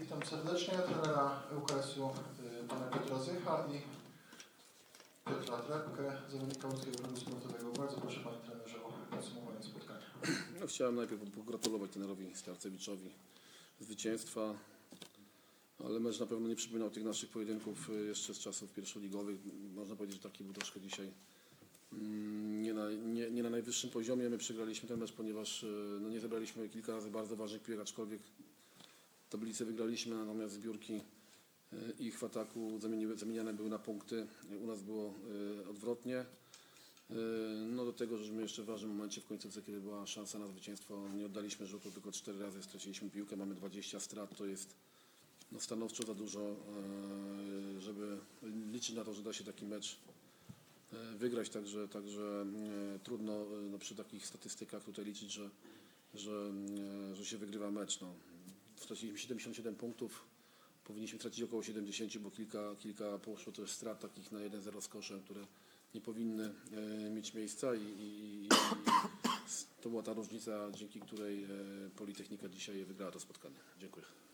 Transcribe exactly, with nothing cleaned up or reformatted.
Witam serdecznie, trenera ŁKS-u pana Piotra Zycha i Piotra Trepkę, zawodnika Łódzkiego Ruchu Sportowego. Bardzo proszę panie trenerze o podsumowanie spotkania. No, chciałem najpierw pogratulować trenerowi Starcewiczowi zwycięstwa, ale mecz na pewno nie przypominał tych naszych pojedynków jeszcze z czasów pierwszoligowych. Można powiedzieć, że taki był troszkę dzisiaj nie na, nie, nie na najwyższym poziomie. My przegraliśmy ten mecz, ponieważ no, nie zebraliśmy kilka razy bardzo ważnych piłek, aczkolwiek tablicę wygraliśmy, natomiast zbiórki ich w ataku zamieniane były na punkty. U nas było odwrotnie. No do tego, że my jeszcze w ważnym momencie w końcówce, kiedy była szansa na zwycięstwo, nie oddaliśmy rzutu, tylko cztery razy straciliśmy piłkę, mamy dwadzieścia strat, to jest no, stanowczo za dużo, żeby liczyć na to, że da się taki mecz wygrać, także, także trudno no, przy takich statystykach tutaj liczyć, że, że, że się wygrywa mecz. No. Straciliśmy siedemdziesiąt siedem punktów, powinniśmy tracić około siedemdziesiąt, bo kilka, kilka poszło też strat takich na jeden zero z koszem, które nie powinny e, mieć miejsca i, i, i to była ta różnica, dzięki której e, Politechnika dzisiaj wygrała to spotkanie. Dziękuję.